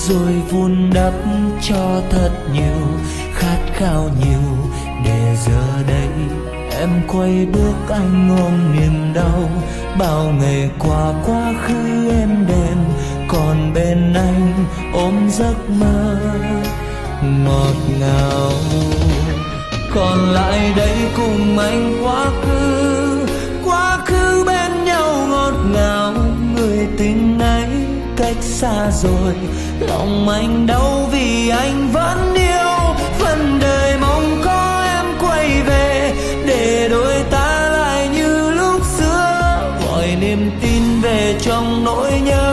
rồi vun đắp cho thật nhiều, khát khao nhiều để giờ đây em quay bước anh ôm niềm đau. Bao ngày qua quá khứ êm đềm, còn bên anh ôm giấc mơ ngọt ngào. Còn lại đây cùng anh quá khứ bên nhau ngọt ngào. Người tình ấy cách xa rồi, lòng anh đau vì anh vẫn yêu. Phần đời mong có em quay về, để đôi ta lại như lúc xưa, gọi niềm tin về trong nỗi nhớ.